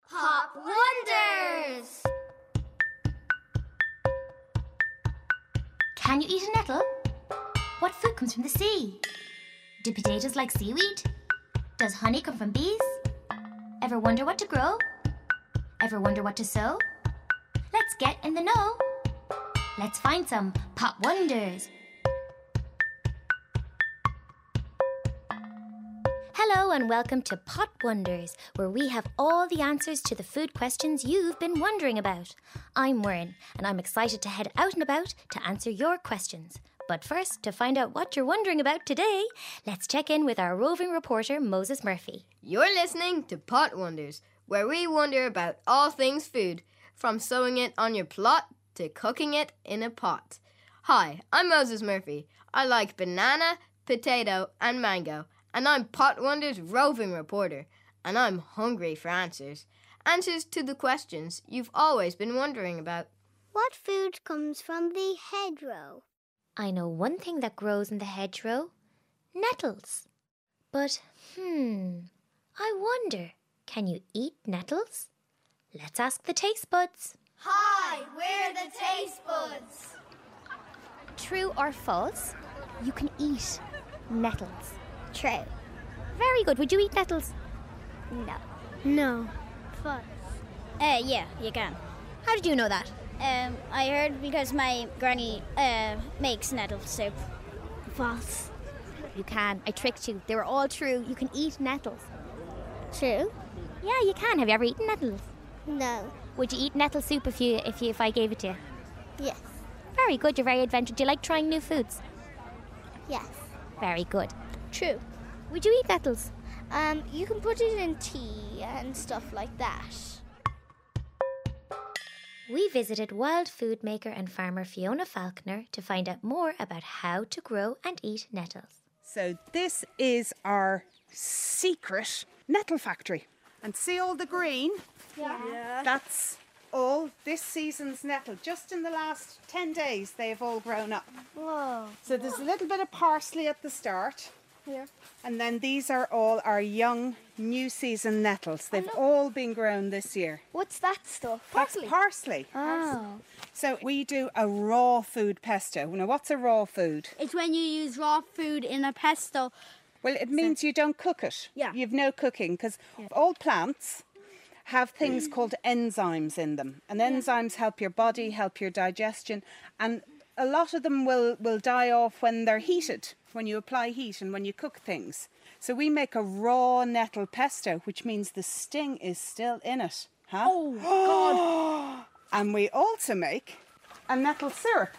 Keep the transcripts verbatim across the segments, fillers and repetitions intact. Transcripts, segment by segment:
Pop Wonders! Can you eat a nettle? What food comes from the sea? Do potatoes like seaweed? Does honey come from bees? Ever wonder what to grow? Ever wonder what to sow? Let's get in the know. Let's find some Pop Wonders. Hello and welcome to Pot Wonders, where we have all the answers to the food questions you've been wondering about. I'm Warren, and I'm excited to head out and about to answer your questions. But first, to find out what you're wondering about today, let's check in with our roving reporter, Moses Murphy. You're listening to Pot Wonders, where we wonder about all things food, from sowing it on your plot to cooking it in a pot. Hi, I'm Moses Murphy. I like banana, potato, and mango. And I'm Pot Wonders' roving reporter, and I'm hungry for answers. Answers to the questions you've always been wondering about. What food comes from the hedgerow? I know one thing that grows in the hedgerow. Nettles. But, hmm, I wonder, can you eat nettles? Let's ask the taste buds. Hi, we're the taste buds. True or false? You can eat nettles. True. Very good. Would you eat nettles? No. No. False. Uh, yeah, you can. How did you know that? Um, I heard because my granny uh, makes nettle soup. False. You can. I tricked you. They were all true. You can eat nettles. True. Yeah, you can. Have you ever eaten nettles? No. Would you eat nettle soup if you if you if I gave it to you? Yes. Very good. You're very adventurous. Do you like trying new foods? Yes. Very good. True. Would you eat nettles? Um, you can put it in tea and stuff like that. We visited wild food maker and farmer Fiona Falconer to find out more about how to grow and eat nettles. So this is our secret nettle factory. And see all the green? Yeah. yeah. That's all this season's nettle. Just in the last ten days, they've all grown up. Whoa. So there's a little bit of parsley at the start. Here. And then these are all our young new season nettles. They've all been grown this year. What's that stuff? That's parsley. Oh. So we do a raw food pesto. Now, what's a raw food? It's when you use raw food in a pesto. Well, it means you don't cook it. Yeah. You've no cooking, because all plants have things called enzymes in them. And enzymes help your body, help your digestion. And a lot of them will, will die off when they're heated, when you apply heat and when you cook things. So we make a raw nettle pesto, which means the sting is still in it. Huh? Oh, God. And we also make a nettle syrup.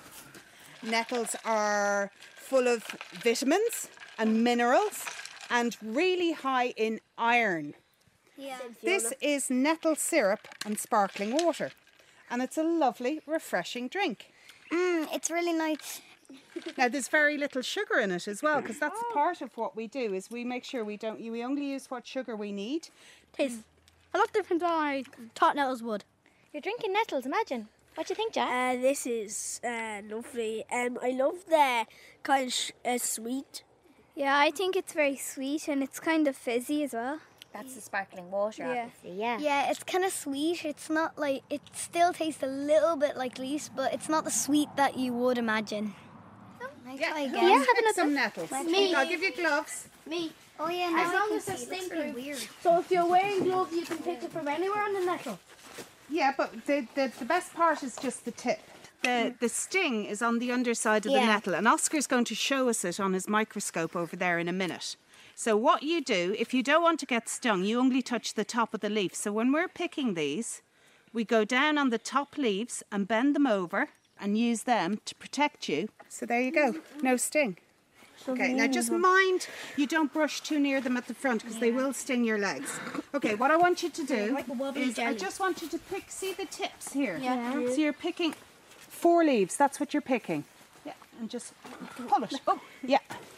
Nettles are full of vitamins and minerals and really high in iron. Yeah. This is nettle syrup and sparkling water. And it's a lovely, refreshing drink. Mmm, it's really nice. Now, there's very little sugar in it as well, because that's part of what we do, is we make sure we don't, we only use what sugar we need. Tastes a lot different than I thought nettles would. You're drinking nettles, imagine. What do you think, Jack? Uh, this is uh, lovely. Um, I love the kind of sh- uh, sweet. Yeah, I think it's very sweet and it's kind of fizzy as well. That's the sparkling water, Yeah. obviously, yeah. Yeah, it's kind of sweet. It's not like, it still tastes a little bit like leaves, but it's not the sweet that you would imagine. Can I Yeah, try who again? wants to pick some nettles? Me. I'll give you gloves. Me. Oh yeah, As now I long can as they're see. It looks sting-proof. really weird. So if you're wearing gloves, you can pick it from anywhere on the nettle. Yeah, but the, the, the best part is just the tip. The, the sting is on the underside of the Yeah. nettle, and Oscar's going to show us it on his microscope over there in a minute. So what you do, if you don't want to get stung, you only touch the top of the leaf. So when we're picking these, we go down on the top leaves and bend them over and use them to protect you. So there you go, no sting. Okay, now just mind you don't brush too near them at the front, because they will sting your legs. Okay, what I want you to do is I just want you to pick, see the tips here? Yeah. So you're picking four leaves, that's what you're picking. Yeah, and just pull it. Oh, yeah.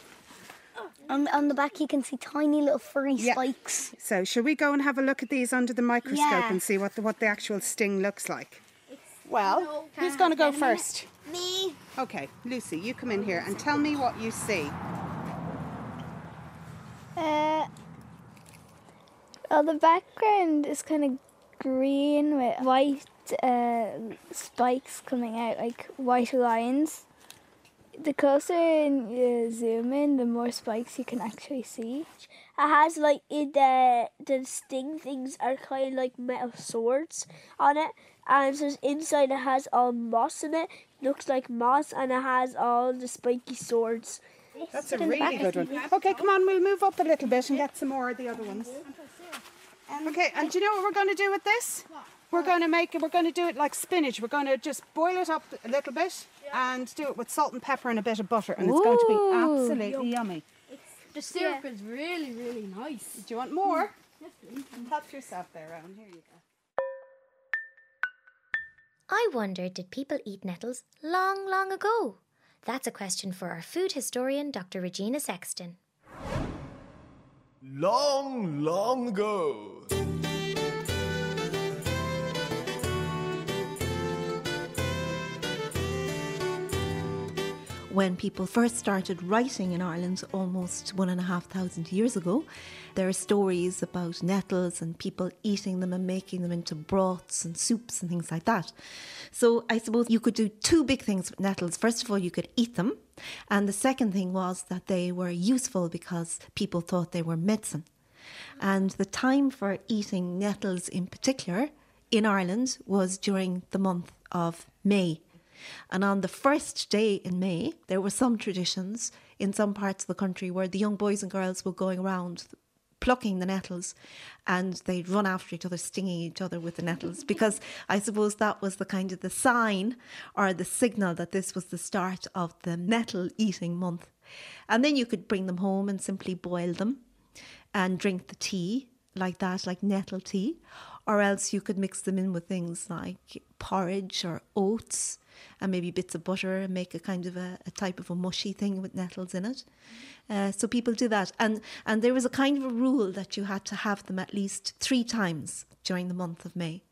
On, on the back you can see tiny little furry Yeah. spikes. So shall we go and have a look at these under the microscope Yeah. and see what the, what the actual sting looks like? Well, who's going to go first? Me. Okay, Lucy, you come in here and tell me what you see. Uh, Oh, the background is kind of green with white uh, spikes coming out, like white lines. The closer you zoom in, the more spikes you can actually see. It has like in the the sting things are kind of like metal swords on it, and so inside it has all moss in it. Looks like moss, and it has all the spiky swords. That's a really good one. Okay, come on, we'll move up a little bit and get some more of the other ones. Okay, and do you know what we're going to do with this? We're going to make it, we're going to do it like spinach. We're going to just boil it up a little bit and do it with salt and pepper and a bit of butter, and it's going to be absolutely yummy. The syrup is really, really nice. Do you want more? Yes, please. Help yourself there, Rowan. Here you go. I wonder, did people eat nettles long, long ago? That's a question for our food historian, Doctor Regina Sexton. Long, long ago. When people first started writing in Ireland almost one and a half thousand years ago, there are stories about nettles and people eating them and making them into broths and soups and things like that. So I suppose you could do two big things with nettles. First of all, you could eat them. And the second thing was that they were useful because people thought they were medicine. And the time for eating nettles in particular in Ireland was during the month of May. And on the first day in May, there were some traditions in some parts of the country where the young boys and girls were going around plucking the nettles, and they'd run after each other, stinging each other with the nettles, because I suppose that was the kind of the sign or the signal that this was the start of the nettle eating month. And then you could bring them home and simply boil them and drink the tea like that, like nettle tea, or else you could mix them in with things like porridge or oats and maybe bits of butter and make a kind of a, a type of a mushy thing with nettles in it. Uh, so people do that. And, and there was a kind of a rule that you had to have them at least three times during the month of May.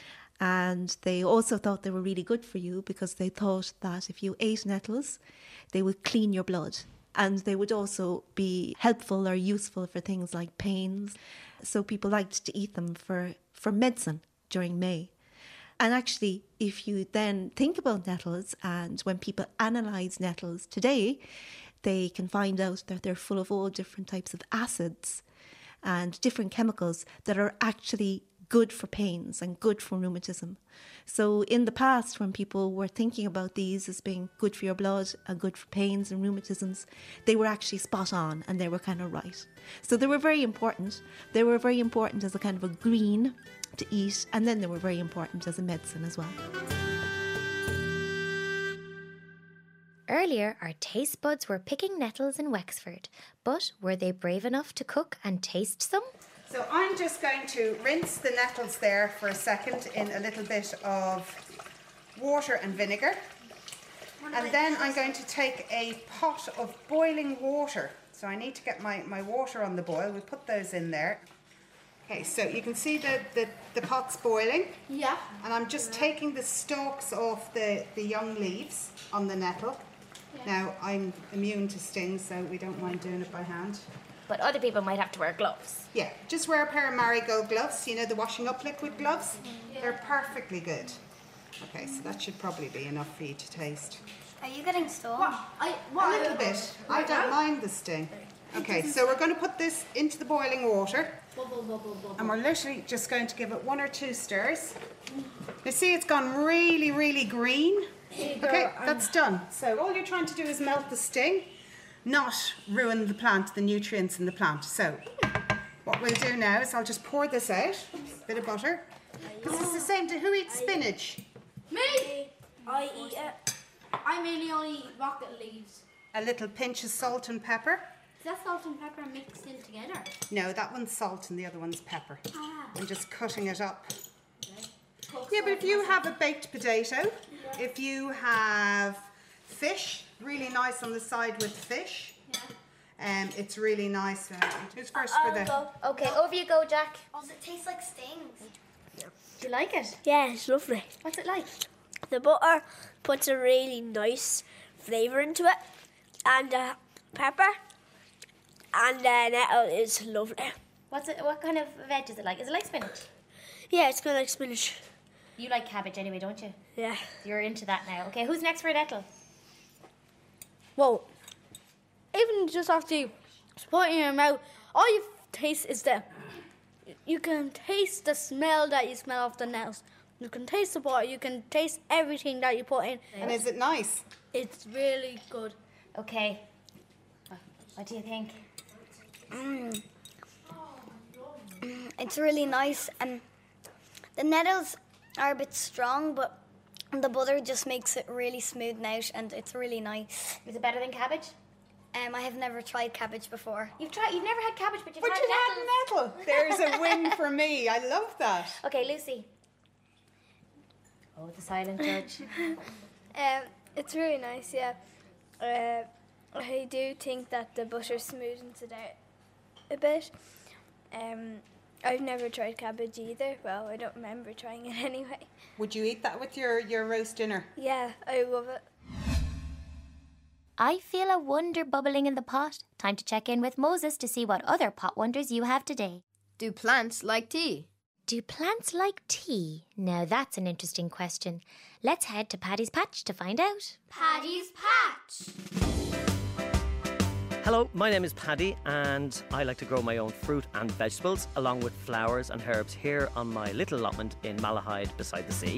And they also thought they were really good for you because they thought that if you ate nettles, they would clean your blood. And they would also be helpful or useful for things like pains. So people liked to eat them for, for medicine during May. And actually, if you then think about nettles, and when people analyse nettles today, they can find out that they're full of all different types of acids and different chemicals that are actually good for pains and good for rheumatism. So in the past, when people were thinking about these as being good for your blood and good for pains and rheumatisms, they were actually spot on and they were kind of right. So they were very important. They were very important as a kind of a green to eat, and then they were very important as a medicine as well. Earlier, our taste buds were picking nettles in Wexford, but were they brave enough to cook and taste some? So I'm just going to rinse the nettles there for a second in a little bit of water and vinegar. And then I'm going to take a pot of boiling water. So I need to get my, my water on the boil. We'll put those in there. Okay, so you can see the, the, the pot's boiling. Yeah. And I'm just taking the stalks off the, the young leaves on the nettle. Yeah. Now, I'm immune to stings, so we don't mind doing it by hand. But other people might have to wear gloves. Yeah, just wear a pair of Marigold gloves, you know, the washing up liquid gloves. Yeah. They're perfectly good. Okay, so that should probably be enough for you to taste. Are you getting stung? What? I, what? A little bit. I don't mind the sting. Okay, so we're going to put this into the boiling water. Bubble, bubble, bubble. And we're literally just going to give it one or two stirs. You see it's gone really, really green. Okay, that's done. So all you're trying to do is melt the sting, not ruin the plant, the nutrients in the plant. So what we'll do now is I'll just pour this out, a bit of butter. This is the same to who eats spinach? Me! I eat it. I mainly only eat rocket leaves. A little pinch of salt and pepper. Is that salt and pepper mixed in together? No, that one's salt and the other one's pepper. Ah. I'm just cutting it up. Okay. Yeah, but if you have a baked potato, yeah. If you have fish, really nice on the side with fish, yeah. um, it's really nice. Uh, who's first uh, for the... Go. Okay, over you go, Jack. Does it taste like stings? Do you like it? Yeah, it's lovely. What's it like? The butter puts a really nice flavour into it, and the pepper and the nettle is lovely. What's it? What kind of veg is it like? Is it like spinach? Yeah, it's kind of like spinach. You like cabbage anyway, don't you? Yeah. You're into that now. Okay, who's next for a nettle? Well, even just after you put it in your mouth, all you taste is the... You can taste the smell that you smell of the nettles. You can taste the butter. You can taste everything that you put in. And is it nice? It's really good. Okay. What do you think? Mm. Mm, it's really nice. And the nettles are a bit strong, but the butter just makes it really smoothen out, and it's really nice. Is it better than cabbage? Um, I have never tried cabbage before. You've tried. You've never had cabbage, but you've But had you nettles. had nettle. There's a win for me. I love that. Okay, Lucy. Oh, the silent judge. Um, it's really nice, yeah. Uh, I do think that the butter smoothens it out a bit. Um, I've never tried cabbage either. Well, I don't remember trying it anyway. Would you eat that with your, your roast dinner? Yeah, I love it. I feel a wonder bubbling in the pot. Time to check in with Moses to see what other pot wonders you have today. Do plants like tea? Do plants like tea? Now that's an interesting question. Let's head to Paddy's Patch to find out. Paddy's Patch. Hello, my name is Paddy and I like to grow my own fruit and vegetables along with flowers and herbs here on my little allotment in Malahide beside the sea.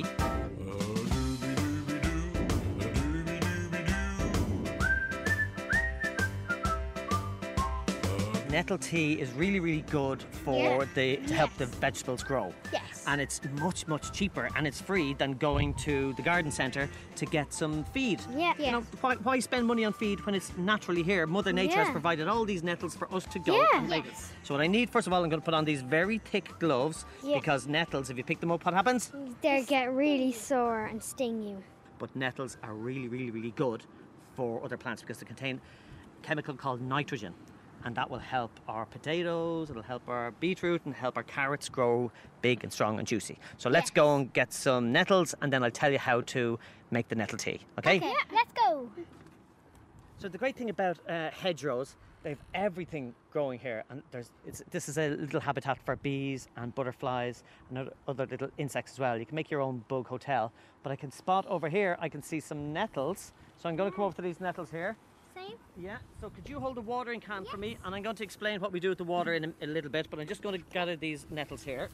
Nettle tea is really, really good for Yeah. the to Yes. help the vegetables grow. Yes. And it's much, much cheaper and it's free than going to the garden centre to get some feed. Yeah. You know, why, why spend money on feed when it's naturally here? Mother Nature has Yeah. provided all these nettles for us to go Yeah. and make. Yes. So what I need, first of all, I'm going to put on these very thick gloves Yeah. because nettles, if you pick them up, what happens? They get really sore and sting you. But nettles are really, really, really good for other plants because they contain a chemical called nitrogen. And that will help our potatoes, it'll help our beetroot and help our carrots grow big and strong and juicy. So let's Yes. go and get some nettles and then I'll tell you how to make the nettle tea, okay? Okay, let's go. So the great thing about uh, hedgerows, they have everything growing here, and there's it's, this is a little habitat for bees and butterflies and other, other little insects as well. You can make your own bug hotel, but I can spot over here, I can see some nettles. So I'm going to come over to these nettles here. Same. Yeah, so could you hold the watering can for me? And I'm going to explain what we do with the water in a, a little bit, but I'm just going to gather these nettles here.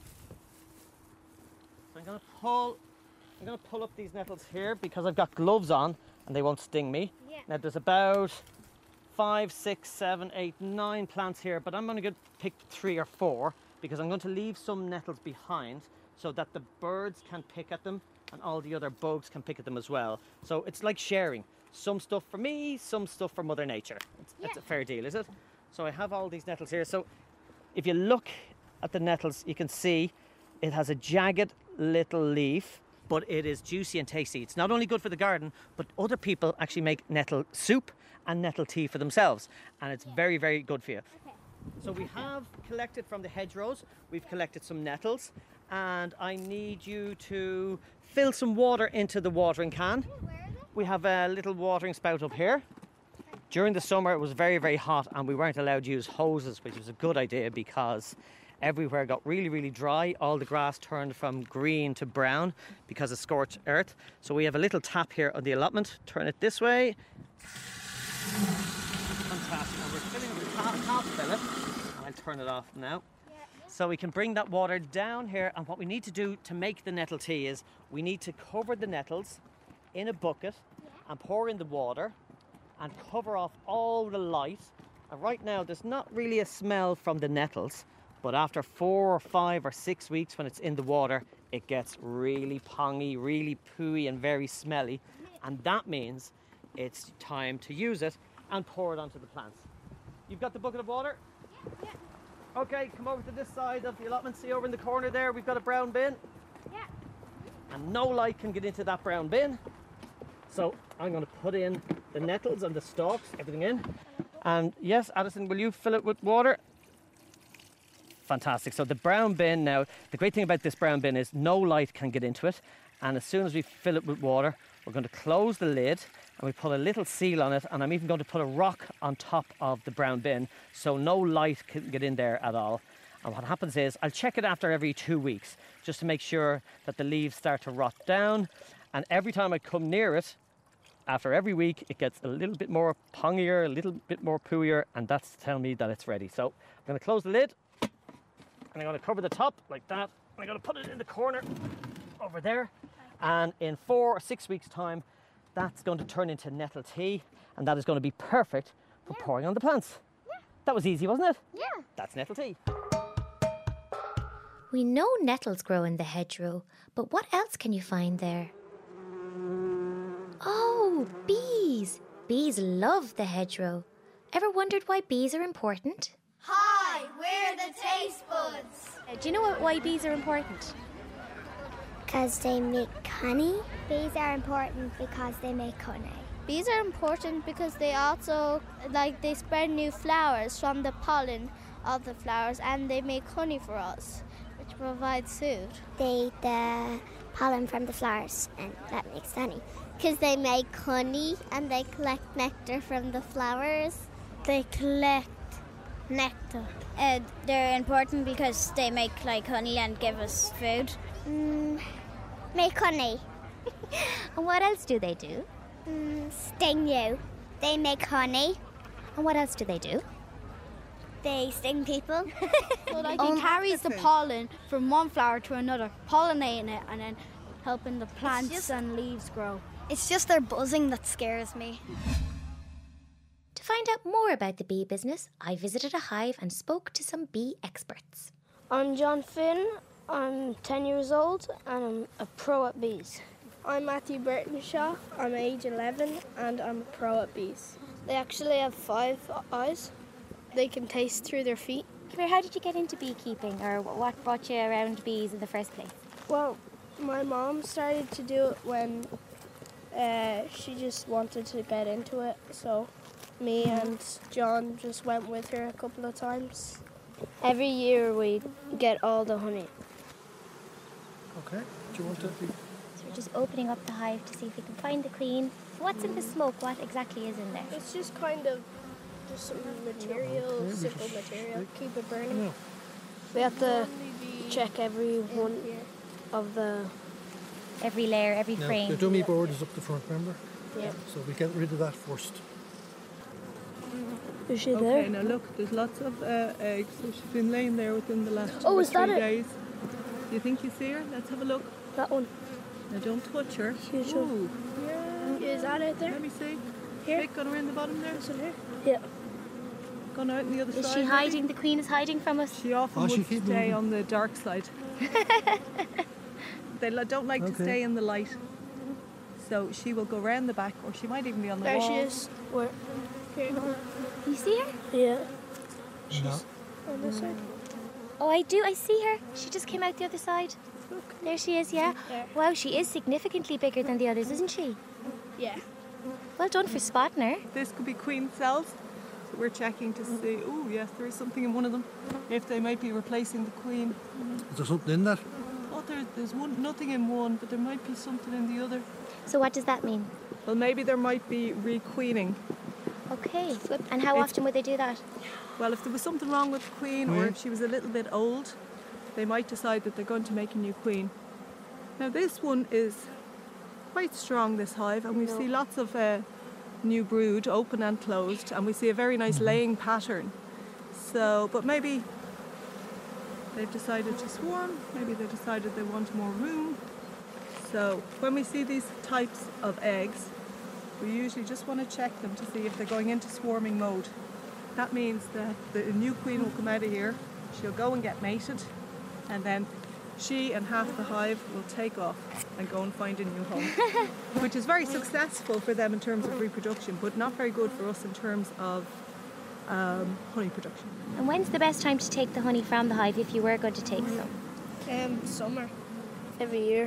So I'm going to pull, I'm going to pull up these nettles here because I've got gloves on and they won't sting me. Yeah. Now there's about five, six, seven, eight, nine plants here, but I'm going to pick three or four because I'm going to leave some nettles behind so that the birds can pick at them and all the other bugs can pick at them as well. So it's like sharing. Some stuff for me, some stuff for Mother Nature. It's, Yeah. It's a fair deal, is it? So I have all these nettles here. So if you look at the nettles, you can see it has a jagged little leaf, but it is juicy and tasty. It's not only good for the garden, but other people actually make nettle soup and nettle tea for themselves. And it's very, very good for you. Okay. So we have collected from the hedgerows, we've collected some nettles, and I need you to fill some water into the watering can. We have a little watering spout up here. During the summer it was very, very hot and we weren't allowed to use hoses, which was a good idea because everywhere got really, really dry. All the grass turned from green to brown because of scorched earth. So we have a little tap here on the allotment. Turn it this way. Fantastic. And we're filling the top, top fill it. And I'll turn it off now. So we can bring that water down here, and what we need to do to make the nettle tea is we need to cover the nettles in a bucket and pour in the water and cover off all the light. And right now there's not really a smell from the nettles, but after four or five or six weeks when it's in the water, it gets really pongy, really pooey and very smelly, and that means it's time to use it and pour it onto the plants. You've got the bucket of water? Yeah. Okay, come over to this side of the allotment. See over in the corner there, we've got a brown bin. Yeah. And no light can get into that brown bin. So I'm going to put in the nettles and the stalks, everything in. And yes, Addison, will you fill it with water? Fantastic. So the brown bin now, the great thing about this brown bin is no light can get into it. And as soon as we fill it with water, we're going to close the lid and we put a little seal on it. And I'm even going to put a rock on top of the brown bin so no light can get in there at all. And what happens is I'll check it after every two weeks just to make sure that the leaves start to rot down. And every time I come near it, after every week, it gets a little bit more pongier, a little bit more pooier, and that's telling me that it's ready. So I'm going to close the lid, and I'm going to cover the top like that. I'm going to put it in the corner over there. And in four or six weeks' time, that's going to turn into nettle tea, and that is going to be perfect for yeah. pouring on the plants. Yeah. That was easy, wasn't it? Yeah. That's nettle tea. We know nettles grow in the hedgerow, but what else can you find there? Oh, bees. Bees love the hedgerow. Ever wondered why bees are important? Hi, we're the taste buds. Uh, do you know why bees are important? Because they make honey. Bees are important because they make honey. Bees are important because they also, like, they spread new flowers from the pollen of the flowers, and they make honey for us, which provides food. They eat the pollen from the flowers, and that makes honey. Because they make honey and they collect nectar from the flowers. They collect nectar. Uh, they're important because they make like honey and give us food. Mm, make honey. And what else do they do? Mm, sting you. They make honey. And what else do they do? They sting people. So like it carries the pollen from one flower to another, pollinating it and then helping the plants just, and leaves grow. It's just their buzzing that scares me. To find out more about the bee business, I visited a hive and spoke to some bee experts. I'm John Finn. I'm ten years old and I'm a pro at bees. I'm Matthew Burtonshaw. I'm age eleven and I'm a pro at bees. They actually have five eyes. They can taste through their feet. How did you get into beekeeping, or what brought you around bees in the first place? Well, my mom started to do it when uh, she just wanted to get into it. So me and John just went with her a couple of times. Every year we get all the honey. Okay, do you want to... So we're just opening up the hive to see if we can find the queen. What's in the smoke? What exactly is in there? It's just kind of just some material, yeah, simple material. Keep it burning. Yeah. We have to check every one of the... Every layer, every now, frame. The dummy board is up the front, remember? Yeah. So we get rid of that first. Is she okay, there? Okay, now look, there's lots of uh, eggs. So she's been laying there within the last two oh, or is three that it? days. Do you think you see her? Let's have a look. That one. Now don't touch her. Huge Ooh. Yeah. Is that it there? Let me see. Here. Vic, gone around the bottom there? Is it here? Yeah. Gone out on the other is side. Is she hiding? Maybe? The queen is hiding from us? She often oh, would she stay moving. on the dark side. They don't like okay. to stay in the light. So she will go round the back, or she might even be on the there wall. There she is. Where? Here. You see her? Yeah. She's no. on this side. Oh, I do. I see her. She just came out the other side. Look. There she is, yeah. There. Wow, she is significantly bigger than the others, isn't she? Yeah. Well done for spotting her. This could be queen cells. So we're checking to see, oh yes, there is something in one of them. If they might be replacing the queen. Is there something in that? Oh, there, there's one, nothing in one, but there might be something in the other. So what does that mean? Well, maybe there might be requeening. Okay. And how often would they do that? Well, if there was something wrong with the queen, mm. or if she was a little bit old, they might decide that they're going to make a new queen. Now, this one is quite strong, this hive, and we no. see lots of uh, new brood, open and closed, and we see a very nice laying pattern. So, but maybe they've decided to swarm, maybe they decided they want more room. So when we see these types of eggs, we usually just want to check them to see if they're going into swarming mode. That means that the new queen will come out of here, she'll go and get mated, and then she and half the hive will take off and go and find a new home, which is very successful for them in terms of reproduction, but not very good for us in terms of um, honey production. And when's the best time to take the honey from the hive if you were going to take some? Um, summer, every year.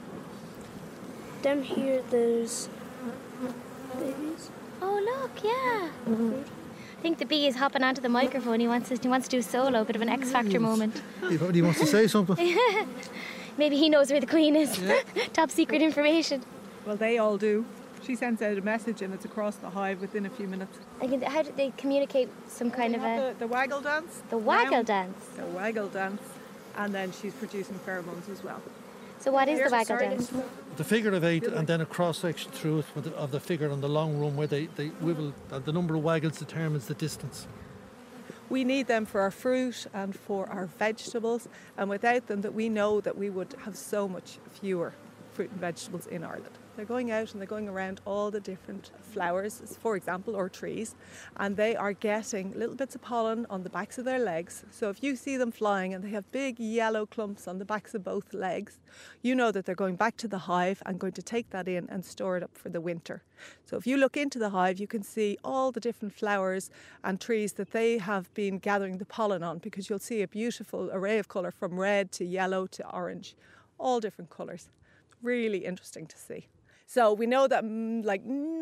Down here there's babies. Oh look, yeah. Mm-hmm. I think the bee is hopping onto the microphone. He wants to, he wants to do a solo, a bit of an X Factor moment. He probably wants to say something. Maybe he knows where the queen is. Yeah. Top secret information. Well, they all do. She sends out a message and it's across the hive within a few minutes. Like, how do they communicate some kind of a... The, the waggle dance. The waggle Now, dance. The waggle dance. And then she's producing pheromones as well. So what is Here's the waggle sorry, dance? The figure of eight and then a cross-section through it with the, of the figure on the long run where they, they wibble, and the number of waggles determines the distance. We need them for our fruit and for our vegetables, and without them that we know that we would have so much fewer fruit and vegetables in Ireland. They're going out and they're going around all the different flowers, for example, or trees, and they are getting little bits of pollen on the backs of their legs. So if you see them flying and they have big yellow clumps on the backs of both legs, you know that they're going back to the hive and going to take that in and store it up for the winter. So if you look into the hive, you can see all the different flowers and trees that they have been gathering the pollen on, because you'll see a beautiful array of colour from red to yellow to orange, all different colours. Really interesting to see. So we know that mm, like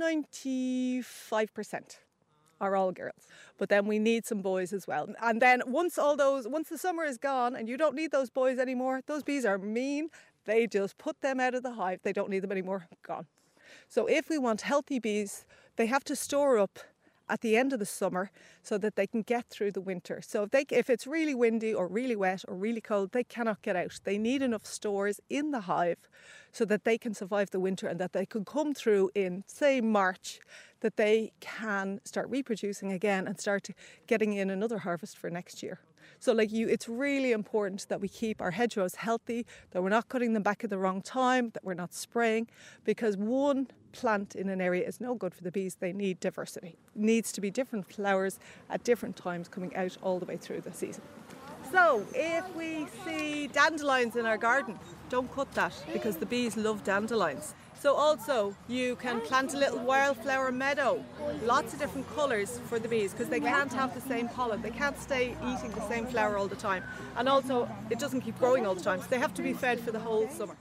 ninety-five percent are all girls, but then we need some boys as well. And then once all those, once the summer is gone and you don't need those boys anymore, those bees are mean. They just put them out of the hive. They don't need them anymore. Gone. So if we want healthy bees, they have to store up at the end of the summer so that they can get through the winter. So if, they, if it's really windy or really wet or really cold, they cannot get out. They need enough stores in the hive so that they can survive the winter and that they can come through in, say, March, that they can start reproducing again and start getting in another harvest for next year. So like you, it's really important that we keep our hedgerows healthy, that we're not cutting them back at the wrong time, that we're not spraying, because one plant in an area is no good for the bees. They need diversity. It needs to be different flowers at different times coming out all the way through the season. So if we see dandelions in our garden, don't cut that, because the bees love dandelions. So also you can plant a little wildflower meadow, lots of different colours for the bees, because they can't have the same pollen. They can't stay eating the same flower all the time. And also it doesn't keep growing all the time, so they have to be fed for the whole summer.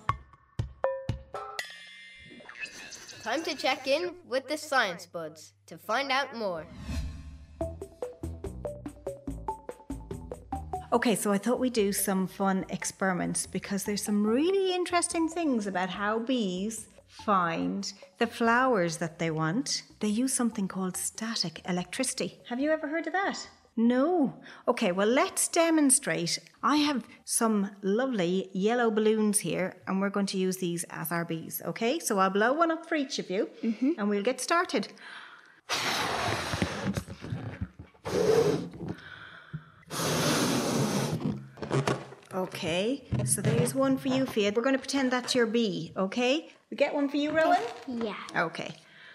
Time to check in with the Science Buds to find out more. Okay, so I thought we'd do some fun experiments, because there's some really interesting things about how bees find the flowers that they want. They use something called static electricity. Have you ever heard of that? No. Okay, well, let's demonstrate. I have some lovely yellow balloons here, and we're going to use these as our bees, okay? So I'll blow one up for each of you, mm-hmm. and we'll get started. Okay, so there's one for you, Fia. We're going to pretend that's your bee, okay? We get one for you, Rowan? Yeah. Okay.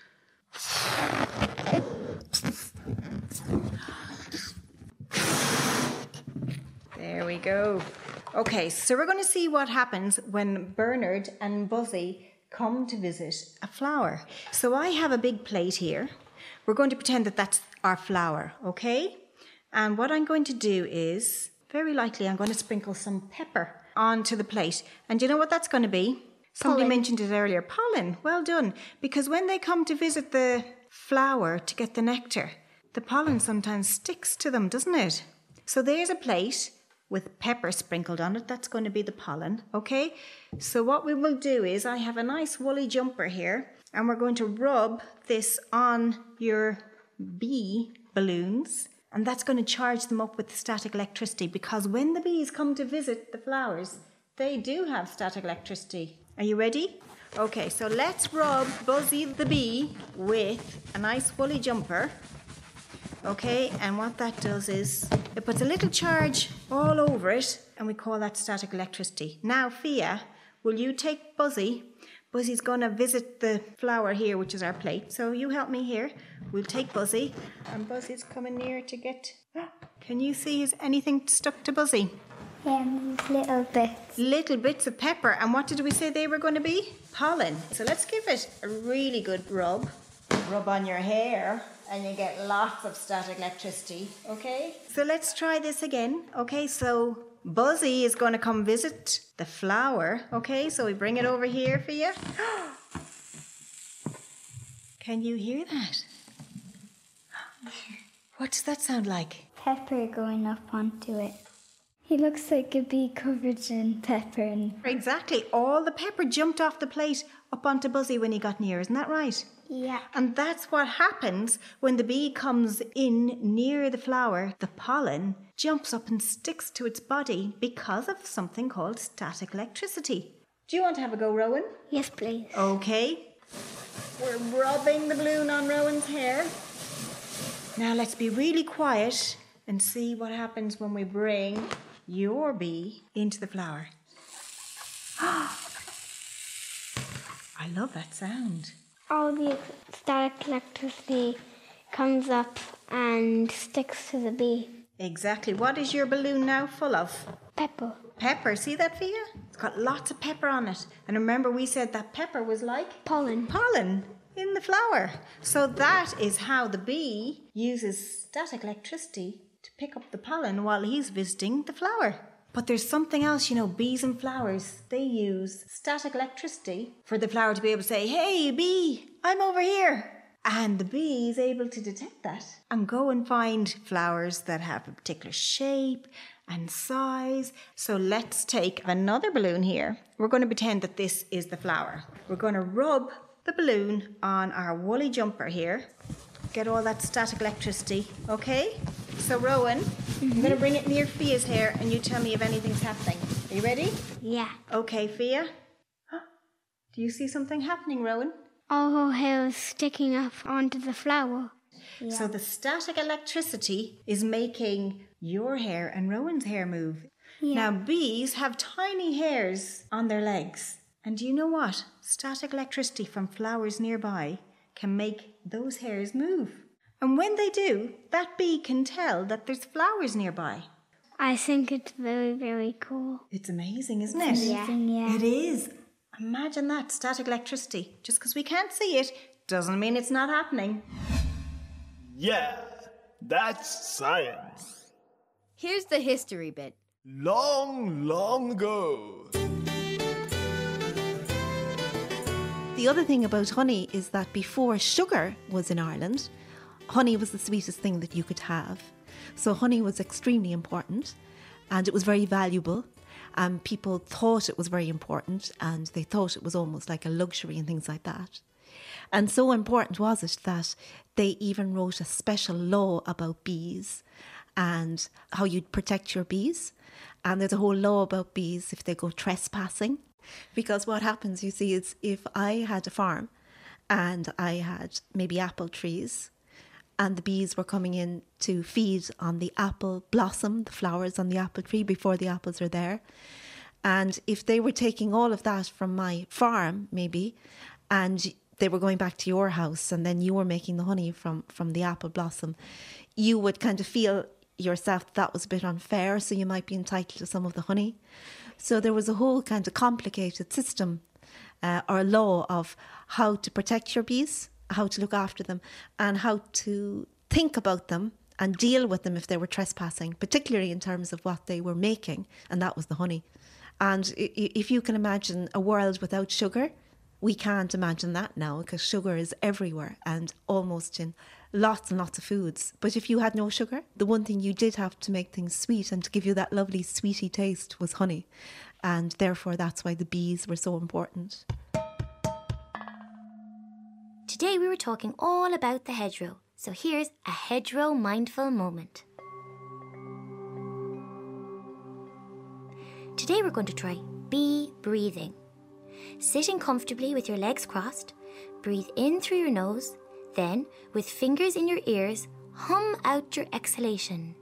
There we go. Okay, so we're going to see what happens when Bernard and Buzzy come to visit a flower. So I have a big plate here. We're going to pretend that that's our flower, okay? And what I'm going to do is, very likely, I'm going to sprinkle some pepper onto the plate. And do you know what that's going to be? Somebody Pollen. mentioned it earlier. Pollen. Well done. Because when they come to visit the flower to get the nectar, the pollen sometimes sticks to them, doesn't it? So there's a plate with pepper sprinkled on it. That's going to be the pollen, okay? So what we will do is, I have a nice woolly jumper here, and we're going to rub this on your bee balloons, and that's going to charge them up with static electricity, because when the bees come to visit the flowers, they do have static electricity. Are you ready? Okay, so let's rub Buzzy the bee with a nice woolly jumper. Okay, and what that does is it puts a little charge all over it, and we call that static electricity. Now, Fia, will you take Buzzy? Buzzy's going to visit the flower here, which is our plate. So you help me here. We'll take Buzzy, and Buzzy's coming near to get... Can you see, is anything stuck to Buzzy? Um, little bits. Little bits of pepper. And what did we say they were going to be? Pollen. So let's give it a really good rub. Rub on your hair, and you get lots of static electricity, okay? So let's try this again. Okay, so Buzzy is going to come visit the flower, okay? So we bring it over here for you. Can you hear that? What does that sound like? Pepper going up onto it. He looks like a bee covered in pepper. And Exactly. All the pepper jumped off the plate up onto Buzzy when he got near. Isn't that right? Yeah. And that's what happens when the bee comes in near the flower. The pollen jumps up and sticks to its body because of something called static electricity. Do you want to have a go, Rowan? Yes, please. Okay. We're rubbing the balloon on Rowan's hair. Now let's be really quiet and see what happens when we bring your bee into the flower. I love that sound. All the static electricity comes up and sticks to the bee. Exactly. What is your balloon now full of? Pepper. Pepper. See that, Fia? It's got lots of pepper on it. And remember we said that pepper was like? Pollen. Pollen in the flower. So that is how the bee uses static electricity to pick up the pollen while he's visiting the flower. But there's something else, you know, bees and flowers, they use static electricity for the flower to be able to say, hey, bee, I'm over here. And the bee is able to detect that and go and find flowers that have a particular shape and size. So let's take another balloon here. We're going to pretend that this is the flower. We're going to rub the balloon on our woolly jumper here. Get all that static electricity, okay? So Rowan, mm-hmm. I'm going to bring it near Fia's hair and you tell me if anything's happening. Are you ready? Yeah. Okay, Fia. Do you see something happening, Rowan? All her hair is sticking up onto the flower. Yeah. So the static electricity is making your hair and Rowan's hair move. Yeah. Now, bees have tiny hairs on their legs. And do you know what? Static electricity from flowers nearby can make those hairs move. And when they do, that bee can tell that there's flowers nearby. I think it's very, very cool. It's amazing, isn't it's it? Amazing, yeah. It is. Imagine that, static electricity. Just because we can't see it doesn't mean it's not happening. Yeah, that's science. Here's the history bit. Long, long ago. The other thing about honey is that before sugar was in Ireland, honey was the sweetest thing that you could have. So honey was extremely important and it was very valuable. And people thought it was very important and they thought it was almost like a luxury and things like that. And so important was it that they even wrote a special law about bees and how you'd protect your bees. And there's a whole law about bees if they go trespassing. Because what happens, you see, is if I had a farm and I had maybe apple trees and the bees were coming in to feed on the apple blossom, the flowers on the apple tree before the apples are there. And if they were taking all of that from my farm, maybe, and they were going back to your house and then you were making the honey from, from the apple blossom, you would kind of feel yourself that, that was a bit unfair, so you might be entitled to some of the honey. So there was a whole kind of complicated system uh, or law of how to protect your bees, how to look after them and how to think about them and deal with them if they were trespassing, particularly in terms of what they were making, and that was the honey. And if you can imagine a world without sugar, we can't imagine that now because sugar is everywhere and almost in lots and lots of foods. But if you had no sugar, the one thing you did have to make things sweet and to give you that lovely sweety taste was honey. And therefore that's why the bees were so important. Today we were talking all about the hedgerow, so here's a hedgerow mindful moment. Today we're going to try bee breathing. Sitting comfortably with your legs crossed, breathe in through your nose, then with fingers in your ears, hum out your exhalation.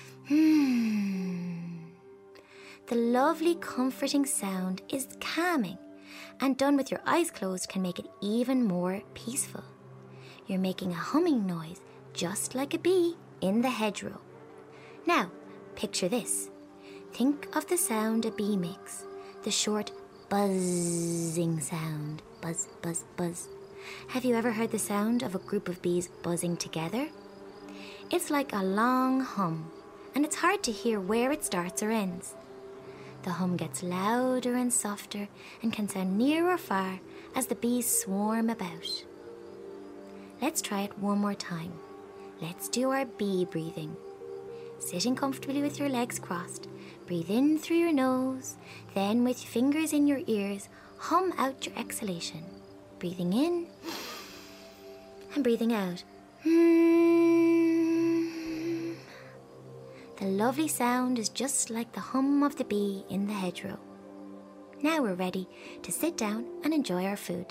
Hmm. The lovely comforting sound is calming, and done with your eyes closed can make it even more peaceful. You're making a humming noise just like a bee in the hedgerow. Now, picture this. Think of the sound a bee makes, the short buzzing sound. Buzz, buzz, buzz. Have you ever heard the sound of a group of bees buzzing together? It's like a long hum, and it's hard to hear where it starts or ends. The hum gets louder and softer and can sound near or far as the bees swarm about. Let's try it one more time. Let's do our bee breathing. Sitting comfortably with your legs crossed, Breathe in through your nose, then with your fingers in your ears, hum out your exhalation. Breathing in and breathing out. The lovely sound is just like the hum of the bee in the hedgerow. Now we're ready to sit down and enjoy our food.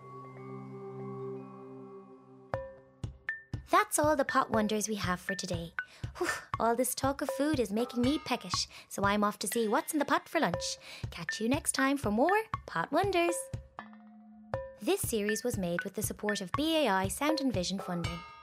That's all the Pot Wonders we have for today. Whew, all this talk of food is making me peckish, so I'm off to see what's in the pot for lunch. Catch you next time for more Pot Wonders. This series was made with the support of B A I Sound and Vision funding.